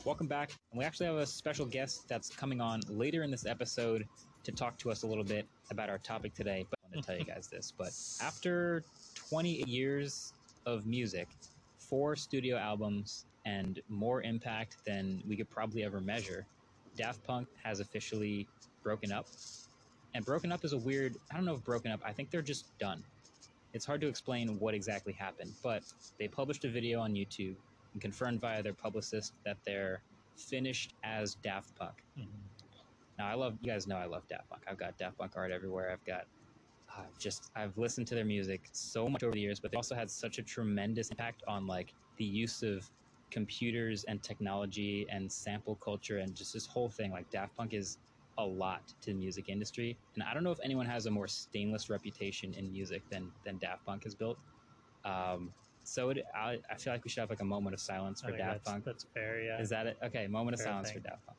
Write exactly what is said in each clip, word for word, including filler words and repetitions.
welcome back. And we actually have a special guest that's coming on later in this episode to talk to us a little bit about our topic today. But I want to tell you guys this, but after twenty-eight years of music, four studio albums, and more impact than we could probably ever measure, Daft Punk has officially broken up. And broken up is a weird, I don't know if broken up, I think they're just done. It's hard to explain what exactly happened, but they published a video on YouTube and confirmed via their publicist that they're finished as Daft Punk. Mm-hmm. Now, I love, you guys know I love Daft Punk. I've got Daft Punk art everywhere. I've got, uh, just, I've listened to their music so much over the years, but they also had such a tremendous impact on like the use of computers and technology and sample culture and just this whole thing. Like Daft Punk is a lot to the music industry, and I don't know if anyone has a more stainless reputation in music than than Daft Punk has built. Um, so it, I, I feel like we should have like a moment of silence for Daft that's, Punk. That's fair, yeah. Is that it? Okay, moment of fair silence thing. for Daft Punk.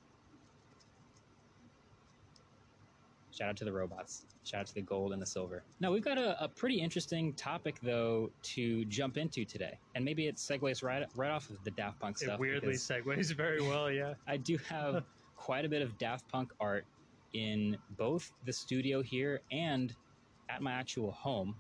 Shout out to the robots. Shout out to the gold and the silver. No, we've got a, a pretty interesting topic, though, to jump into today. And maybe it segues right right off of the Daft Punk stuff. It weirdly segues very well, yeah. I do have quite a bit of Daft Punk art in both the studio here and at my actual home.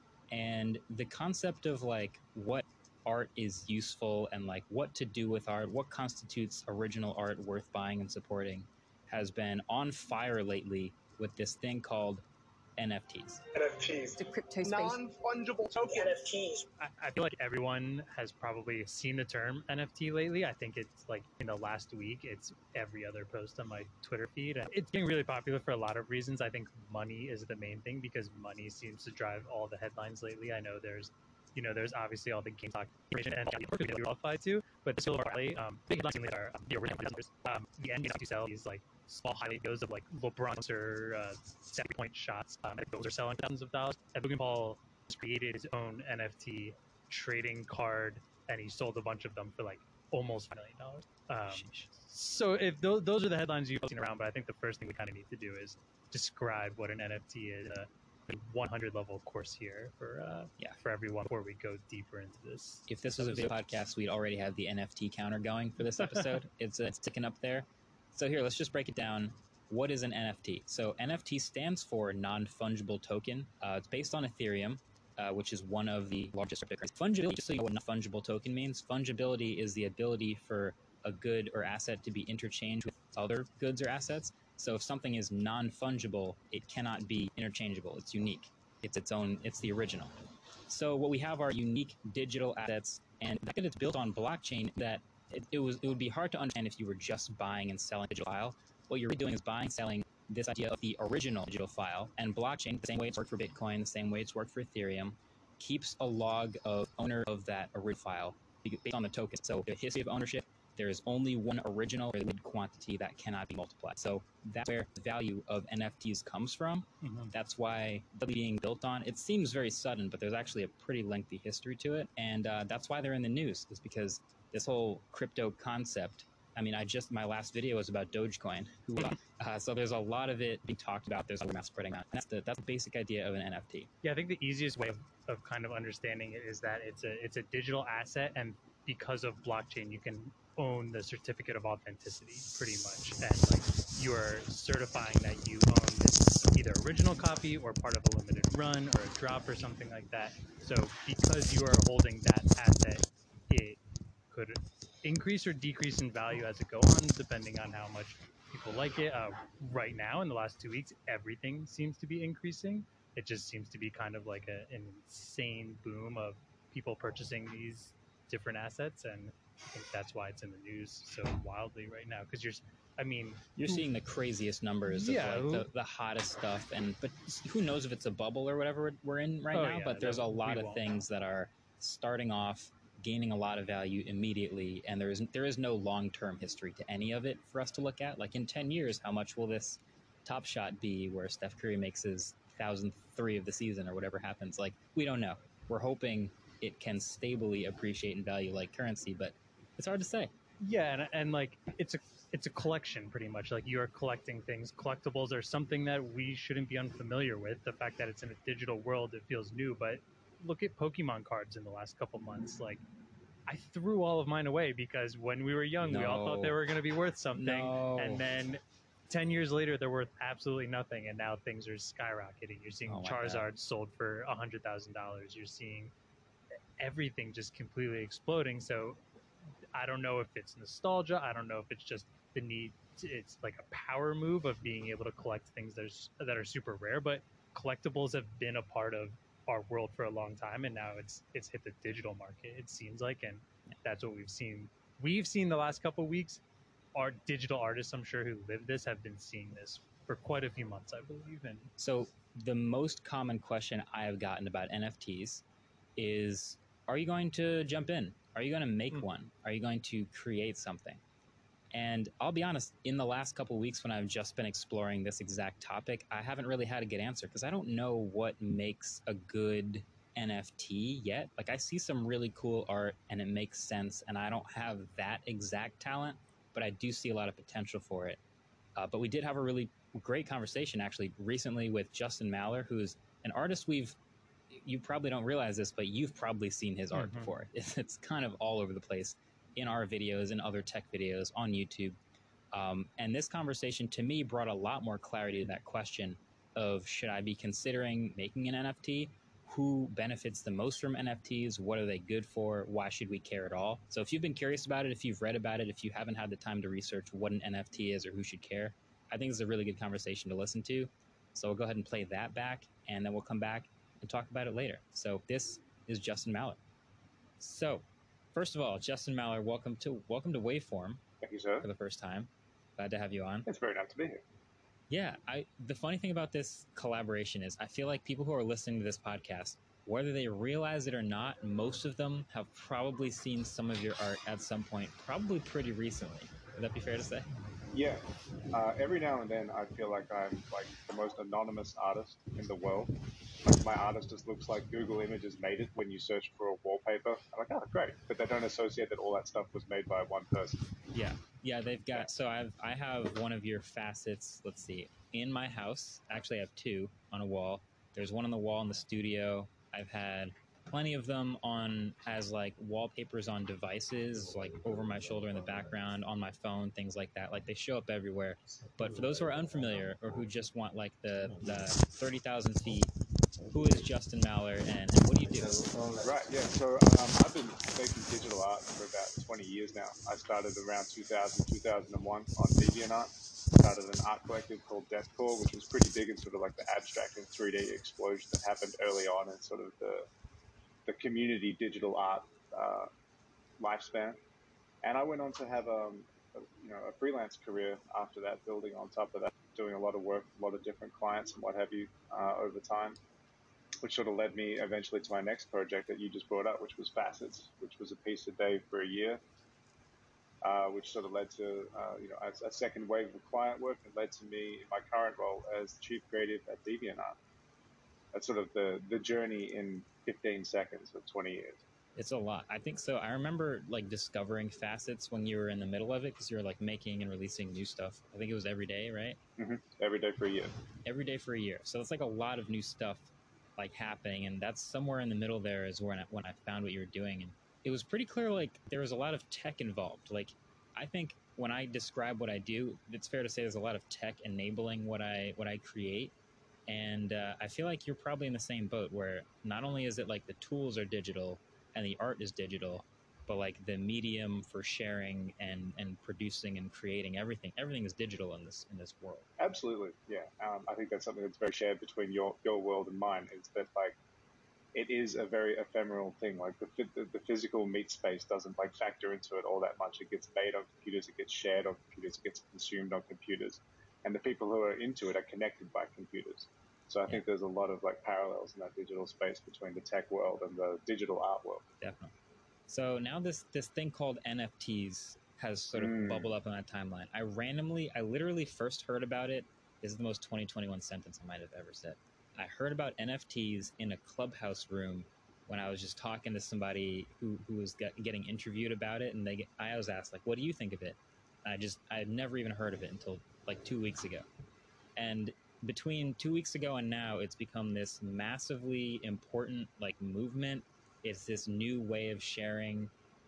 And the concept of, like, what art is useful and, like, what to do with art, what constitutes original art worth buying and supporting, has been on fire lately with this thing called N F Ts. N F Ts. The crypto space. Non-fungible token. N F Ts. I, I feel like everyone has probably seen the term N F T lately. I think it's like in the last week, it's every other post on my Twitter feed. And it's getting really popular for a lot of reasons. I think money is the main thing because money seems to drive all the headlines lately. I know there's, you know, there's obviously all the GameStop information and all the qualified to, but the Silver Valley, um, big headlines are um, the original numbers. Um, the N F T sell these like small highlight videos of like LeBron or uh, seventy point shots. Um, and those are selling thousands of dollars. And Logan Paul created his own N F T trading card, and he sold a bunch of them for like almost five million dollars. Um, so if those, those are the headlines you've seen around, but I think the first thing we kind of need to do is describe what an N F T is. Uh, one hundred level course here for uh, yeah for everyone before we go deeper into this. If this was a video podcast, we'd already have the N F T counter going for this episode. it's, uh, it's ticking up there. So here, let's just break it down. What is an N F T? So N F T stands for non-fungible token. Uh, it's based on Ethereum, uh, which is one of the largest cryptocurrencies. Fungibility, just so you know what non-fungible token means, fungibility is the ability for a good or asset to be interchanged with other goods or assets. So if something is non-fungible, it cannot be interchangeable. It's unique. It's its own, it's the original. So what we have are unique digital assets, and the fact that it's built on blockchain, that it, it was it would be hard to understand if you were just buying and selling a digital file. What you're really doing is buying and selling this idea of the original digital file, and blockchain, the same way it's worked for Bitcoin, the same way it's worked for Ethereum, keeps a log of owner of that original file based on the token. So the history of ownership, there is only one original or limited quantity that cannot be multiplied. So that's where the value of N F Ts comes from. Mm-hmm. That's why they're being built on. It seems very sudden, but there's actually a pretty lengthy history to it. And uh, that's why they're in the news, is because this whole crypto concept, I mean, I just, my last video was about Dogecoin. uh, so there's a lot of it being talked about. There's a lot of mass spreading out. That's the, that's the basic idea of an N F T. Yeah, I think the easiest way of, of kind of understanding it is that it's a it's a digital asset, and because of blockchain, you can own the certificate of authenticity pretty much, and like you are certifying that you own this either original copy or part of a limited run or a drop or something like that. So because you are holding that asset, it could increase or decrease in value as it goes on, depending on how much people like it. Uh, right now, in the last two weeks, everything seems to be increasing. It just seems to be kind of like a, an insane boom of people purchasing these different assets, and I think that's why it's in the news so wildly right now. Because you're, I mean, you're seeing the craziest numbers yeah, of like the, the hottest stuff, and but who knows if it's a bubble or whatever we're in right oh, now. Yeah, but there's a lot of won't. things that are starting off, gaining a lot of value immediately, and there is there is no long-term history to any of it for us to look at. Like in ten years, how much will this Top Shot be where Steph Curry makes his thousand three of the season or whatever happens? Like, we don't know. We're hoping it can stably appreciate in value like currency, but it's hard to say. Yeah, and, and like it's a it's a collection pretty much. Like you are collecting things. Collectibles are something that we shouldn't be unfamiliar with. The fact that it's in a digital world, it feels new. But look at Pokemon cards in the last couple months. Like I threw all of mine away because when we were young, we all thought they No. were going to be worth something. No. And then ten years later, they're worth absolutely nothing. And now things are skyrocketing. You're seeing Oh my Charizard God. sold for one hundred thousand dollars. You're seeing everything just completely exploding. So I don't know if it's nostalgia. I don't know if it's just the need. To, it's like a power move of being able to collect things that are, that are super rare. But collectibles have been a part of our world for a long time, and now it's it's hit the digital market. It seems like, and that's what we've seen. We've seen the last couple of weeks. Our digital artists, I'm sure, who live this, have been seeing this for quite a few months, I believe. And So the most common question I have gotten about N F Ts is, are you going to jump in? Are you going to make Mhm. one? Are you going to create something? And I'll be honest, in the last couple of weeks when I've just been exploring this exact topic, I haven't really had a good answer because I don't know what makes a good N F T yet. Like, I see some really cool art and it makes sense, and I don't have that exact talent, but I do see a lot of potential for it. Uh, but we did have a really great conversation actually recently with Justin Maller, who's an artist we've, you probably don't realize this, but you've probably seen his art Mhm. before. It's, it's kind of all over the place in our videos and other tech videos on YouTube. Um, and this conversation to me brought a lot more clarity to that question of, should I be considering making an N F T? Who benefits the most from N F Ts? What are they good for? Why should we care at all? So if you've been curious about it, if you've read about it, if you haven't had the time to research what an N F T is or who should care, I think this is a really good conversation to listen to. So we'll go ahead and play that back, and then we'll come back and talk about it later. So this is Justin Maller. So first of all, Justin Maller, welcome to welcome to Waveform Thank you, sir. for the first time. Glad to have you on. It's very nice to be here. Yeah, I the funny thing about this collaboration is I feel like people who are listening to this podcast, whether they realize it or not, most of them have probably seen some of your art at some point, probably pretty recently. Would that be fair to say? Yeah. Uh, every now and then, I feel like I'm like the most anonymous artist in the world. Like, my artist just looks like Google Images made it when you search for a wallpaper. I'm like, oh, great, but they don't associate that all that stuff was made by one person. Yeah, yeah, they've got. Yeah. So I've I have one of your facets. Let's see, in my house. Actually, I have two on a wall. There's one on the wall in the studio. I've had plenty of them on as like wallpapers on devices, like over my shoulder in the background, on my phone, things like that. Like, they show up everywhere. But for those who are unfamiliar or who just want like the the thirty thousand feet, who is Justin Maller, and, and what do you do? Right, yeah. So um, I've been making digital art for about twenty years now. I started around two thousand, two thousand one on DeviantArt. Started an art collective called Deathcore, which was pretty big in sort of like the abstract and three D explosion that happened early on in sort of the the community digital art uh, lifespan. And I went on to have um, a, you know, a freelance career after that, building on top of that, doing a lot of work, a lot of different clients and what have you uh, over time, which sort of led me eventually to my next project that you just brought up, which was Facets, which was a piece a day for a year, uh, which sort of led to uh, you know a, a second wave of client work and led to me in my current role as chief creative at DeviantArt. That's sort of the the journey in fifteen seconds of twenty years. It's a lot. I think so. I remember like discovering Facets when you were in the middle of it because you were like making and releasing new stuff. I think it was every day, right? Mm-hmm. Every day for a year. Every day for a year. So it's like a lot of new stuff like happening, and that's somewhere in the middle there is when I, when I found what you were doing, and it was pretty clear like there was a lot of tech involved. Like, I think when I describe what I do, it's fair to say there's a lot of tech enabling what I what I create. And uh, I feel like you're probably in the same boat where not only is it like the tools are digital and the art is digital, but like the medium for sharing and, and producing and creating everything, everything is digital in this in this world. Absolutely, yeah. Um, I think that's something that's very shared between your your world and mine. Is that like it is a very ephemeral thing. Like the the, the physical meat space doesn't like factor into it all that much. It gets made on computers, it gets shared on computers, it gets consumed on computers, and the people who are into it are connected by computers. So I Yeah. think there's a lot of like parallels in that digital space between the tech world and the digital art world. Definitely. So now this this thing called N F Ts has sort of Mm. bubbled up on that timeline. I randomly, I literally first heard about it. This is the most twenty twenty-one sentence I might have ever said. I heard about N F Ts in a Clubhouse room when I was just talking to somebody who, who was get, getting interviewed about it, and they get, I was asked like, "What do you think of it?" And I just I had never even heard of it until like two weeks ago. And between two weeks ago and now, it's become this massively important like movement. It's this new way of sharing.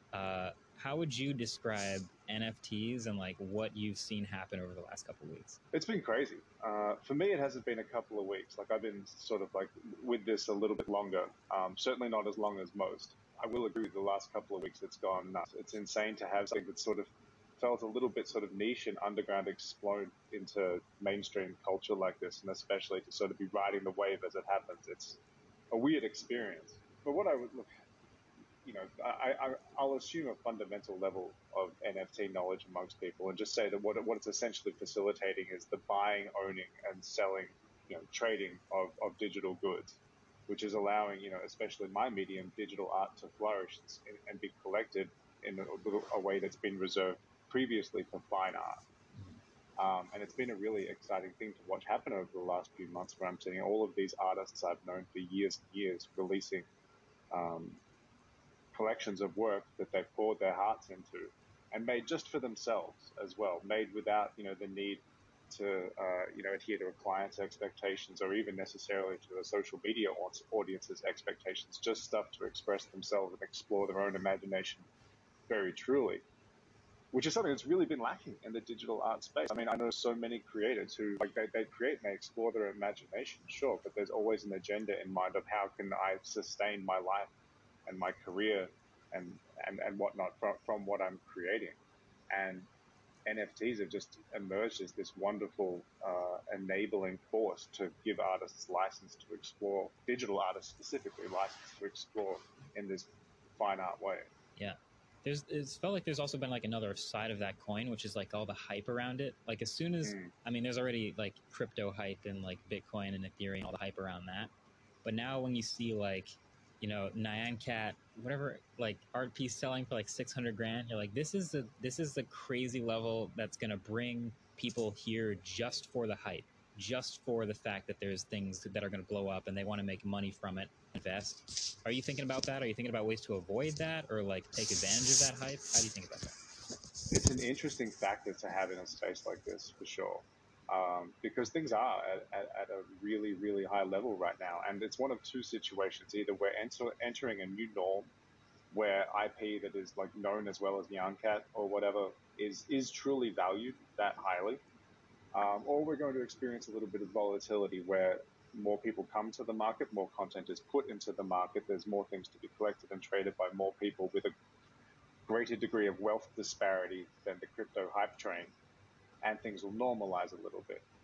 Uh, how would you describe N F Ts and like what you've seen happen over the last couple of weeks? It's been crazy. Uh, for me, it hasn't been a couple of weeks. Like I've been sort of like with this a little bit longer. Um, certainly not as long as most. I will agree with the last couple of weeks. It's gone nuts. It's insane to have something that sort of felt a little bit sort of niche and underground explode into mainstream culture like this, and especially to sort of be riding the wave as it happens. It's a weird experience. But what I would look, you know, I, I, I'll assume a fundamental level of N F T knowledge amongst people and just say that what, it, what it's essentially facilitating is the buying, owning, and selling, you know, trading of, of digital goods, which is allowing, you know, especially my medium, digital art, to flourish and, and be collected in a, a way that's been reserved previously for fine art. Um, and it's been a really exciting thing to watch happen over the last few months, where I'm seeing all of these artists I've known for years and years releasing um, collections of work that they've poured their hearts into and made just for themselves as well, made without, you know, the need to, uh, you know, adhere to a client's expectations or even necessarily to a social media audience's expectations, just stuff to express themselves and explore their own imagination very truly, which is something that's really been lacking in the digital art space. I mean, I know so many creators who, like, they, they create and they explore their imagination, sure, but there's always an agenda in mind of how can I sustain my life and my career and, and, and whatnot from, from what I'm creating. And N F Ts have just emerged as this wonderful uh, enabling force to give artists license to explore, digital artists specifically, license to explore in this fine art way. Yeah. There's, it's felt like there's also been like another side of that coin, which is like all the hype around it. Like as soon as, Mm. I mean, there's already like crypto hype and like Bitcoin and Ethereum, all the hype around that. But now when you see like, you know, Nyan Cat, whatever, like art piece selling for like six hundred grand, you're like, this is the, this is the crazy level that's going to bring people here just for the hype, just for the fact that there's things that are going to blow up and they want to make money from it, invest. Are you thinking about that? Are you thinking about ways to avoid that or like take advantage of that hype? How do you think about that? It's an interesting factor to have in a space like this, for sure. Um, because things are at, at, at a really, really high level right now. And it's one of two situations. Either we're enter, entering a new norm where I P that is like known as well as Nyan Cat or whatever is, is truly valued that highly. Um, or we're going to experience a little bit of volatility where more people come to the market, more content is put into the market, there's more things to be collected and traded by more people with a greater degree of wealth disparity than the crypto hype train, and things will normalize a little bit.